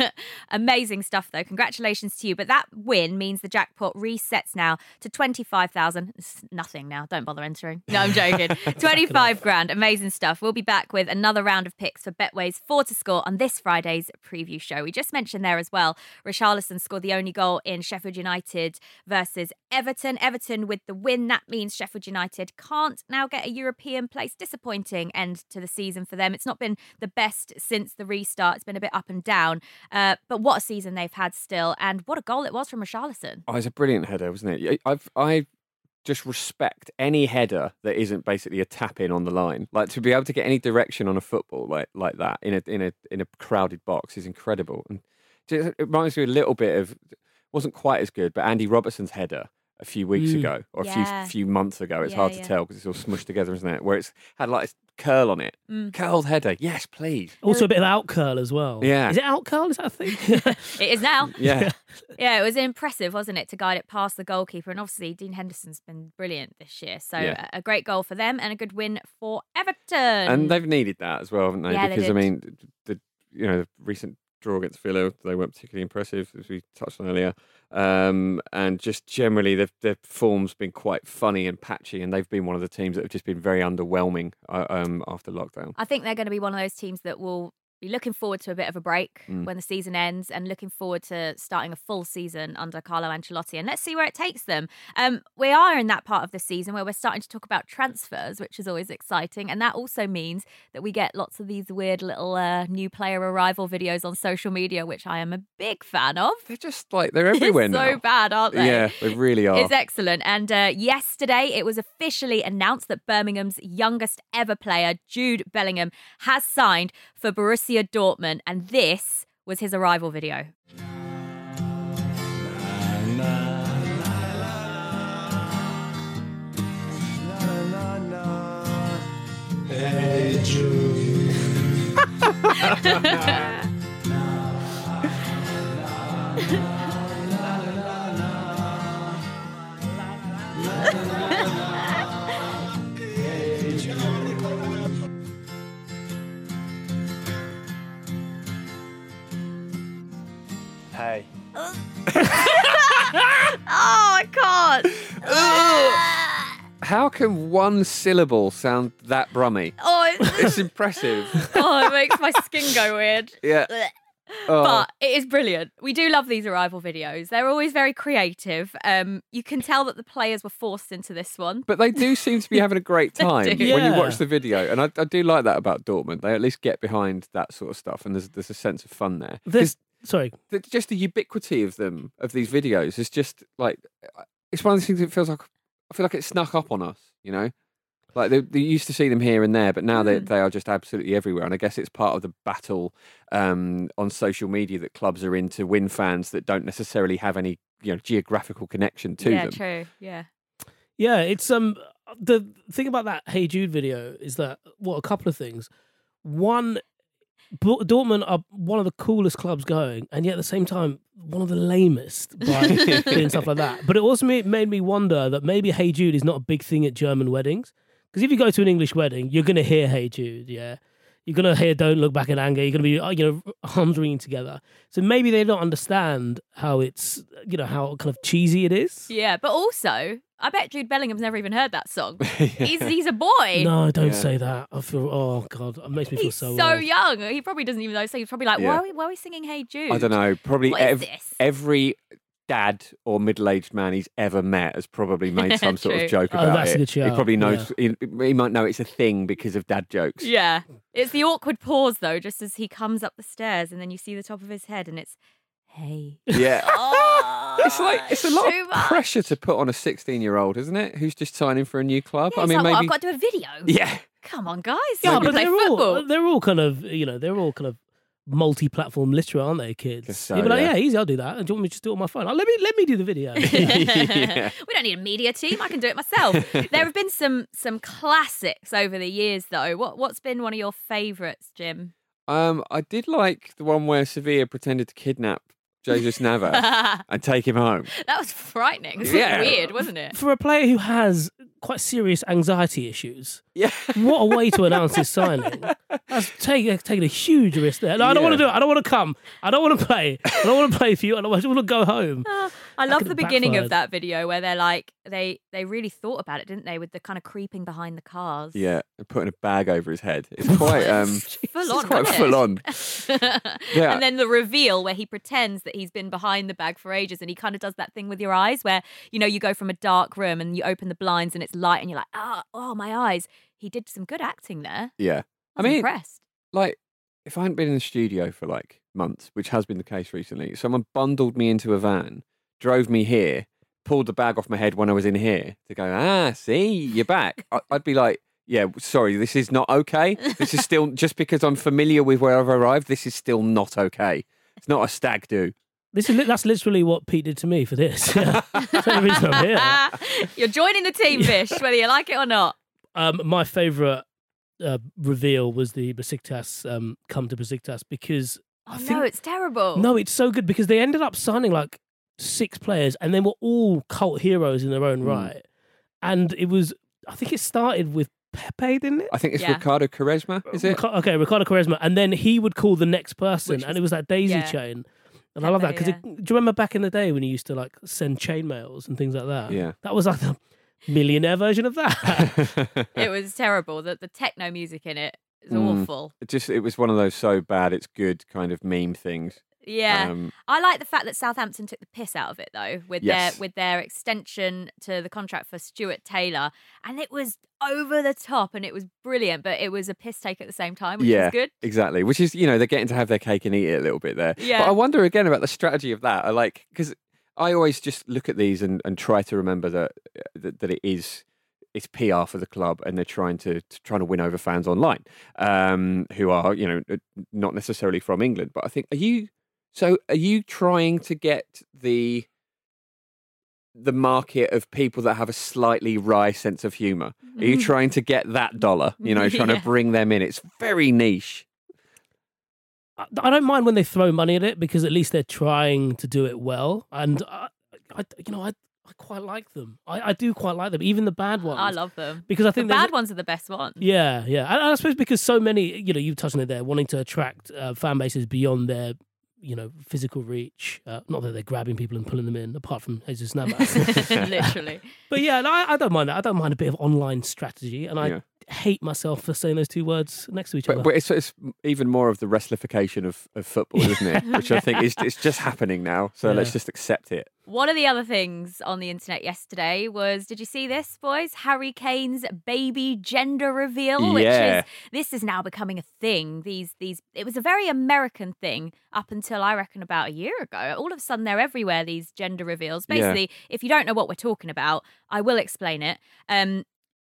Amazing stuff, though. Congratulations to you. But that win means the jackpot resets now to twenty-five thousand. It's nothing now. Don't bother entering. No, I'm joking. twenty-five grand. Amazing stuff. We'll be back with another round of picks for Betway's four to score on this Friday's preview show. We just mentioned there as well, Richarlison scored the only goal in Sheffield United versus Everton. Everton with the win. That means Sheffield United can't now get a European place. Disappointing end to the season for them. It's not been the best since the restart. It's been a bit up and down. Uh, but what a season they've had still. And what a goal it was from Richarlison. Oh, it's a brilliant header, wasn't it? I've, I just respect any header that isn't basically a tap in on the line. Like, to be able to get any direction on a football like like that in a in a in a crowded box is incredible. And it reminds me a little bit of, wasn't quite as good, but Andy Robertson's header a few weeks Mm. ago or Yeah. a few few months ago. It's Yeah, hard yeah. to tell because it's all smushed together, isn't it? Where it's had like a curl on it. Mm. Curled header. Yes, please. Also a bit of out curl as well. Yeah. Is it out curl? Is that a thing? It is now. Yeah. Yeah, it was impressive, wasn't it, to guide it past the goalkeeper. And obviously, Dean Henderson's been brilliant this year. So Yeah. a a great goal for them and a good win for Everton. And they've needed that as well, haven't they? Yeah, they because I did. mean, the you know the recent draw against Villa, they weren't particularly impressive, as we touched on earlier. Um, and just generally, their their form's been quite funny and patchy, and they've been one of the teams that have just been very underwhelming uh, um, after lockdown. I think they're going to be one of those teams that will be looking forward to a bit of a break Mm. when the season ends and looking forward to starting a full season under Carlo Ancelotti. And let's see where it takes them. Um, we are in that part of the season where we're starting to talk about transfers, which is always exciting. And that also means that we get lots of these weird little uh, new player arrival videos on social media, which I am a big fan of. They're just like, they're everywhere It's now. so bad, aren't they? Yeah, they really are. It's excellent. And uh, yesterday, it was officially announced that Birmingham's youngest ever player, Jude Bellingham, has signed for Borussia Dortmund. And this was his arrival video. Hey, Jude. Hey. Oh, I can't. How can one syllable sound that brummy? Oh, it's, It's impressive. oh, it makes my skin go weird. Yeah. Oh. But it is brilliant. We do love these arrival videos. They're always very creative. Um, you can tell that the players were forced into this one. But they do seem to be having a great They time do. when you Yeah. watch the video, and I, I do like that about Dortmund. They at least get behind that sort of stuff, and there's there's a sense of fun there. This, sorry. The, just the ubiquity of them of these videos is just like, it's one of those things that feels like I feel like it snuck up on us, you know. Like they, they used to see them here and there, but now they Mm. they are just absolutely everywhere. And I guess it's part of the battle um, on social media that clubs are in to win fans that don't necessarily have any you know geographical connection to yeah, them. true. Yeah. Yeah, it's um the thing about that Hey Jude video is that well, a couple of things. One, B- Dortmund are one of the coolest clubs going, and yet at the same time one of the lamest by doing stuff like that. But it also made, made me wonder that maybe Hey Jude is not a big thing at German weddings, because if you go to an English wedding, you're going to hear Hey Jude, yeah. You're going to hear Don't Look Back in Anger. You're going to be, uh, you know, arms ringing together. So maybe they don't understand how it's, you know, how kind of cheesy it is. Yeah, but also, I bet Jude Bellingham's never even heard that song. He's he's a boy. No, don't Yeah. say that. I feel, oh God, it makes me feel He's so so old. young. He probably doesn't even know. So he's probably like, why, Yeah. are we, why are we singing Hey Jude? I don't know. Probably What is ev- this? every dad or middle-aged man he's ever met has probably made some sort True. of joke Oh, about that's a it. good He shout, probably knows. He, he might know it's a thing because of dad jokes. Yeah. It's the awkward pause, though, just as he comes up the stairs and then you see the top of his head and it's, hey. Yeah. Oh, It's like it's a lot too of much. pressure to put on a sixteen-year-old, isn't it? Who's just signing for a new club. Yeah, I it's mean, like, maybe. well, I've got to do a video. Yeah. Come on, guys. Yeah, We but play they're football. all they're all kind of you know they're all kind of multi-platform literate, aren't they, kids? Guess so, You'd be like, yeah. yeah, easy, I'll do that. And do you want me to just do it on my phone? Oh, let me let me do the video. Yeah. We don't need a media team. I can do it myself. There have been some some classics over the years, though. What what's been one of your favourites, Jim? Um, I did like the one where Sevilla pretended to kidnap Jesus Navas That and take him home. was frightening. It was Yeah. weird, wasn't it? For a player who has quite serious anxiety issues, Yeah. what a way to announce his signing. That's taking taking a huge risk there. No, I don't Yeah. want to do it. I don't want to come. I don't want to play. I don't want to play for you. I, don't, I just want to go home. I love could the have beginning of backfired. that video where they're like they they really thought about it, didn't they? With the kind of creeping behind the cars. Yeah, and putting a bag over his head. It's quite um, Full it's on, quite wasn't full it? on. Yeah. And then the reveal where he pretends that he's been behind the bag for ages and he kind of does that thing with your eyes where, you know, you go from a dark room and you open the blinds and it's light and you're like, ah, oh, my eyes. He did some good acting there. Yeah, I I was mean, impressed. like if I hadn't been in the studio for like months, which has been the case recently, someone bundled me into a van, drove me here, pulled the bag off my head when I was in here to go, ah, see, you're back. I- I'd be like, yeah, sorry, this is not okay. This is still, just because I'm familiar with where I've arrived, this is still not okay. It's not a stag do. This is li- that's literally what Pete did to me for this. Yeah. That's the only reason I'm here. You're joining the team, Vish, whether you like it or not. Um, my favourite uh, reveal was the Besiktas um, come to Besiktas because Oh, I think no, it's terrible. no, it's so good because they ended up signing like six players and they were all cult heroes in their own Mm. right. And it was, I think it started with Pepe, didn't it? I think it's Yeah. Ricardo Quaresma, is it? Rica- Okay, Ricardo Quaresma, and then he would call the next person, Which and it was that daisy Yeah. chain. And I love that Pepe, because do you remember back in the day when you used to like send chain mails and things like that? Yeah. that was like the millionaire version of that. It was terrible. The, the techno music in it is Mm. awful. It just, it was one of those so bad it's good kind of meme things. Yeah, Um, I like the fact that Southampton took the piss out of it though, with Yes. their with their extension to the contract for Stuart Taylor, and it was over the top and it was brilliant, but it was a piss take at the same time, which yeah, was good. exactly. Which is, you know, they're getting to have their cake and eat it a little bit there. Yeah. But I wonder again about the strategy of that. I like, because I always just look at these and, and try to remember that, that that it is it's P R for the club, and they're trying to, to trying to win over fans online, um, who are, you know, not necessarily from England. But I think, are you so? Are you trying to get the the market of people that have a slightly wry sense of humour? Are you trying to get that dollar? You know, trying Yeah. to bring them in. It's very niche. I I don't mind when they throw money at it because at least they're trying to do it well, and I, I you know, I. I quite like them. I, I do quite like them, even the bad ones. I love them because I think the there's- bad ones are the best ones. Yeah, yeah. And I suppose because so many, you know, you touched on it there, wanting to attract uh, fan bases beyond their, you know, physical reach. Uh, not that they're grabbing people and pulling them in, apart from Jesus Navas. Literally. But yeah, no, I, I don't mind that. I don't mind a bit of online strategy, and I Yeah. hate myself for saying those two words next to each other. But, but it's, it's even more of the wrestlification of, of football, isn't it? Which I think is it's just happening now. So Yeah. let's just accept it. One of the other things on the internet yesterday was, did you see this, boys? Harry Kane's baby gender reveal, which Yeah. is this is now becoming a thing. These these it was a very American thing up until I reckon about a year ago. All of a sudden they're everywhere, these gender reveals. Yeah. Basically, if you don't know what we're talking about, I will explain it. Um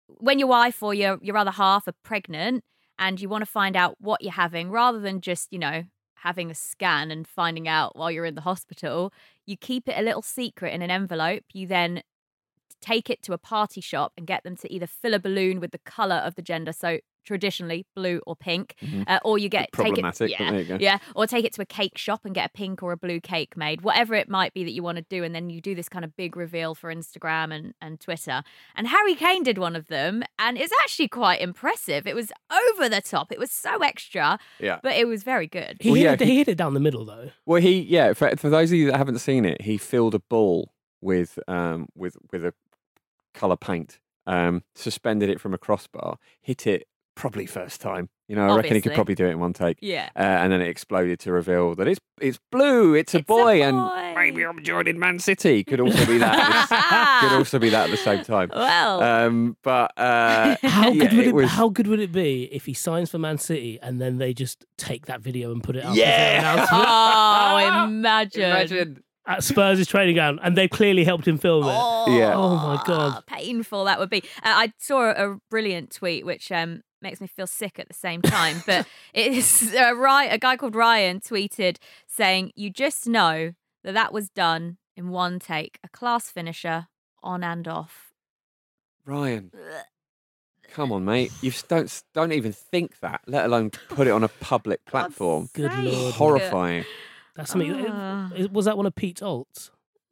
when your wife or your, your other half are pregnant and you want to find out what you're having, rather than just, you know, having a scan and finding out while you're in the hospital, you keep it a little secret in an envelope. You then take it to a party shop and get them to either fill a balloon with the colour of the gender, so traditionally blue or pink, Mhm. uh, or you get take Problematic, it, but yeah, there you go. yeah, or take it to a cake shop and get a pink or a blue cake made, whatever it might be that you want to do, and then you do this kind of big reveal for Instagram and, and Twitter. And Harry Kane did one of them, and it's actually quite impressive. It was over the top. It was so extra, Yeah. but it was very good. He, Well, hit yeah, it, he- he hit it down the middle, though. Well, he yeah. For, for those of you that haven't seen it, he filled a ball with um with with a color paint, um, suspended it from a crossbar, hit it probably first time. You know, I reckon he could Obviously. probably do it in one take. Yeah. Uh, and then it exploded to reveal that it's it's blue. It's a It's a boy, and boy. maybe I'm joining Man City. Could also be that. could also be that at the same time. Well. um, but uh, How yeah, good would it, was. How good would it be if he signs for Man City and then they just take that video and put it up? Yeah. as their announcement? Oh, imagine. Imagine. At Spurs' training ground, and they've clearly helped him film it. Oh, Yeah. Oh my god. painful that would be. Uh, I saw a, a brilliant tweet which um, makes me feel sick at the same time. But it is uh, Ry- a guy called Ryan tweeted saying, "You just know that that was done in one take, a class finisher, on and off." Ryan, come on, mate. You s- don't don't even think that, let alone put it on a public platform. Good sake. lord. Horrifying. That's something. Ah. it- was that one of Pete's alts?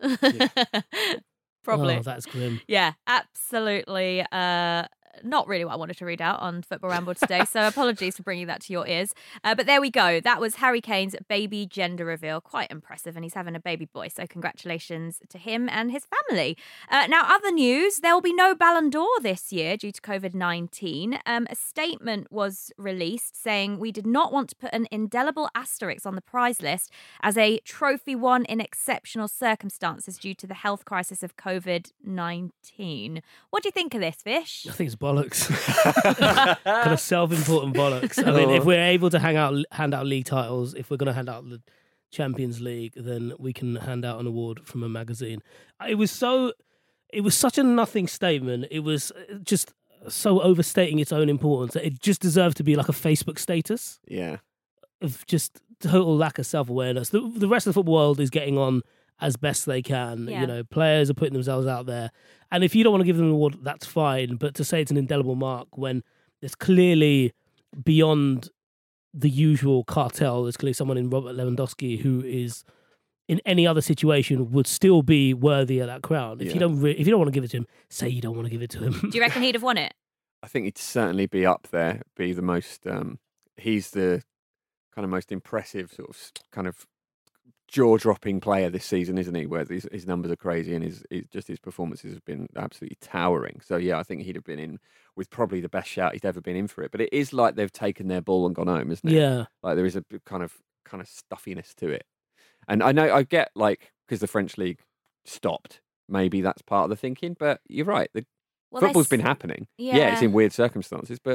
Probably. Oh, that's grim. Yeah, absolutely. Uh, not really what I wanted to read out on Football Ramble today, so apologies for bringing that to your ears. Uh, but there we go. That was Harry Kane's baby gender reveal. Quite impressive, and he's having a baby boy, so congratulations to him and his family. Uh, now, other news, there will be no Ballon d'Or this year due to covid nineteen. Um, a statement was released saying we did not want to put an indelible asterisk on the prize list as a trophy won in exceptional circumstances due to the health crisis of covid nineteen. What do you think of this, Fish? I think it's bollocks. Kind of self-important bollocks. I mean, if we're able to hang out, hand out league titles, if we're going to hand out the Champions League, then we can hand out an award from a magazine. It was so, it was such a nothing statement. It was just so overstating its own importance that it just deserved to be like a Facebook status Yeah. of just total lack of self-awareness. The, the rest of the football world is getting on as best they can. Yeah. You know, players are putting themselves out there. And if you don't want to give them an award, that's fine. But to say it's an indelible mark when it's clearly beyond the usual cartel, there's clearly someone in Robert Lewandowski who is, in any other situation, would still be worthy of that crown. If Yeah. you don't, re- if you don't want to give it to him, say you don't want to give it to him. Do you reckon he'd have won it? I think he'd certainly be up there, be the most, um, he's the kind of most impressive sort of s- kind of jaw-dropping player this season, isn't he? Where his, his numbers are crazy and his, his just his performances have been absolutely towering. So yeah, I think he'd have been in with probably the best shout he'd ever been in for it. But it is like they've taken their ball and gone home, isn't it? Yeah. Like there is a bit kind of kind of stuffiness to it. And I know I get like because the French league stopped, maybe that's part of the thinking. But you're right, the Well, football's they been s- happening. Yeah. yeah, it's in weird circumstances, but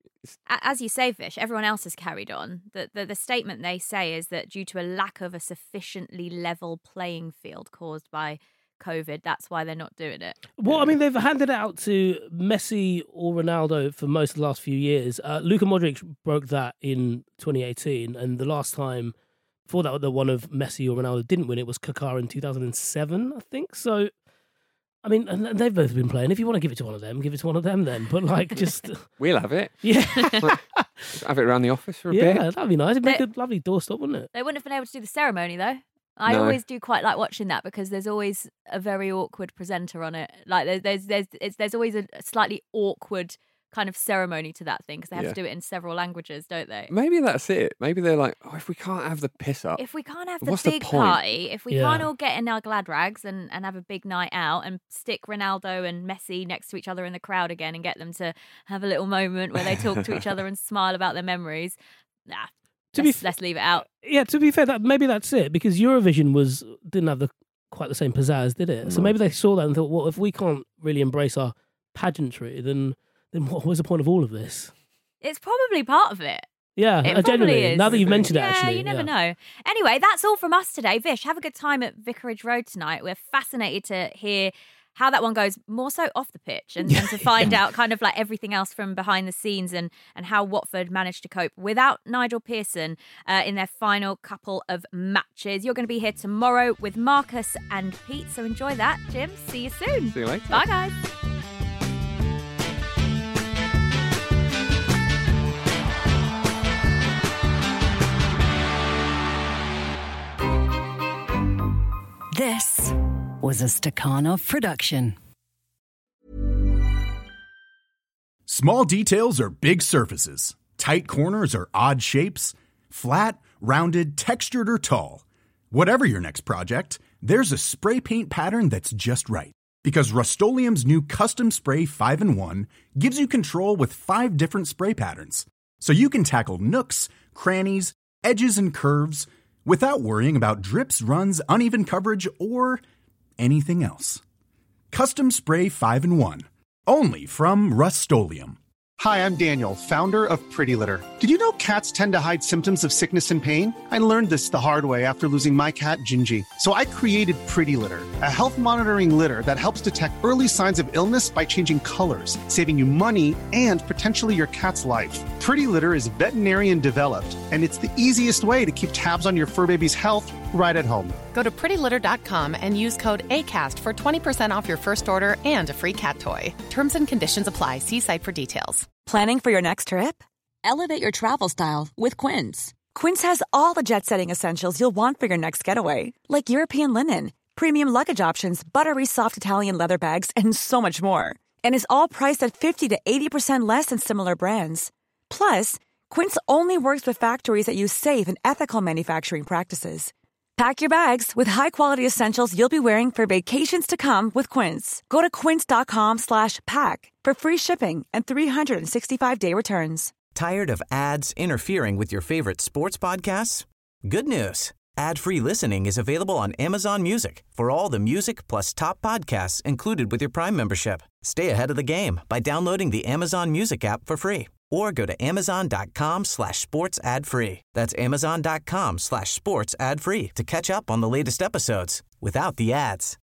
A- As you say, Fish, everyone else has carried on. The, the the statement they say is that due to a lack of a sufficiently level playing field caused by COVID, that's why they're not doing it. Well, I mean, they've handed it out to Messi or Ronaldo for most of the last few years. Uh, Luka Modric broke that in twenty eighteen, and the last time before that, the one of Messi or Ronaldo didn't win it was Kaká in two thousand seven, I think. So, I mean, and they've both been playing. If you want to give it to one of them, give it to one of them then. But, like, just... we'll have it. Yeah. Have it around the office for a yeah, bit. that'd be nice. It'd make They- a lovely doorstop, wouldn't it? They wouldn't have been able to do the ceremony, though. I No. always do quite like watching that because there's always a very awkward presenter on it. Like there's there's there's it's, there's always a slightly awkward kind of ceremony to that thing because they have Yeah. to do it in several languages, don't they? Maybe that's it. Maybe they're like, oh, if we can't have the piss up, If we can't have the what's the big point? party, if we Yeah. can't all get in our glad rags and, and have a big night out and stick Ronaldo and Messi next to each other in the crowd again and get them to have a little moment where they talk to each other and smile about their memories, nah, To be let's, f- let's leave it out. Yeah, to be fair, that maybe that's it, because Eurovision was didn't have the quite the same pizzazz, did it? So No. maybe they saw that and thought, well, if we can't really embrace our pageantry, then then what was the point of all of this? It's probably part of it. Yeah, It uh, probably genuinely. is. Now that you've mentioned yeah, it, actually, you never yeah. know. Anyway, that's all from us today. Vish, have a good time at Vicarage Road tonight. We're fascinated to hear how that one goes, more so off the pitch, and, and to find out kind of like everything else from behind the scenes and, and how Watford managed to cope without Nigel Pearson uh, in their final couple of matches. You're going to be here tomorrow with Marcus and Pete, so enjoy that. Jim, see you soon. See you later. Bye, guys. This was a Stakhanov production. Small details are big surfaces. Tight corners are odd shapes. Flat, rounded, textured, or tall. Whatever your next project, there's a spray paint pattern that's just right. Because Rust-Oleum's new Custom Spray five in one gives you control with five different spray patterns. So you can tackle nooks, crannies, edges, and curves without worrying about drips, runs, uneven coverage, or anything else. Custom Spray five in one. Only from Rust-Oleum. Hi, I'm Daniel, founder of Pretty Litter. Did you know cats tend to hide symptoms of sickness and pain? I learned this the hard way after losing my cat, Gingy. So I created Pretty Litter, a health monitoring litter that helps detect early signs of illness by changing colors, saving you money and potentially your cat's life. Pretty Litter is veterinarian developed, and it's the easiest way to keep tabs on your fur baby's health right at home. Go to pretty litter dot com and use code ACAST for twenty percent off your first order and a free cat toy. Terms and conditions apply. See site for details. Planning for your next trip? Elevate your travel style with Quince. Quince has all the jet-setting essentials you'll want for your next getaway, like European linen, premium luggage options, buttery soft Italian leather bags, and so much more. And is all priced at fifty to eighty percent less than similar brands. Plus, Quince only works with factories that use safe and ethical manufacturing practices. Pack your bags with high-quality essentials you'll be wearing for vacations to come with Quince. Go to quince dot com slash pack for free shipping and three sixty-five day returns. Tired of ads interfering with your favorite sports podcasts? Good news. Ad-free listening is available on Amazon Music for all the music plus top podcasts included with your Prime membership. Stay ahead of the game by downloading the Amazon Music app for free or go to amazon.com slash sports ad free. That's amazon.com slash sports ad free to catch up on the latest episodes without the ads.